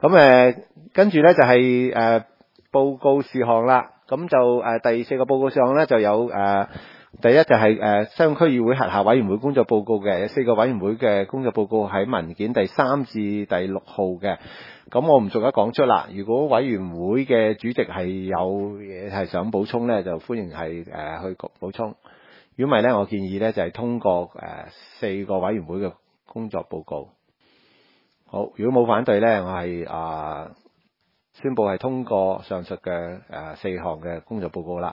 咁跟住咧就係報告事項啦。咁就第4個報告事項咧就有第一就係商區議會轄下委員會工作報告嘅，有4個委員會嘅工作報告喺文件第3至第6號嘅。咁我唔逐一講出啦。如果委員會嘅主席係有嘢係想補充咧，就歡迎係去補充。如果唔係咧，我建議咧就係通過4個委員會嘅工作報告。好，如果冇反對咧，我係宣布係通過上述嘅4項嘅工作報告啦。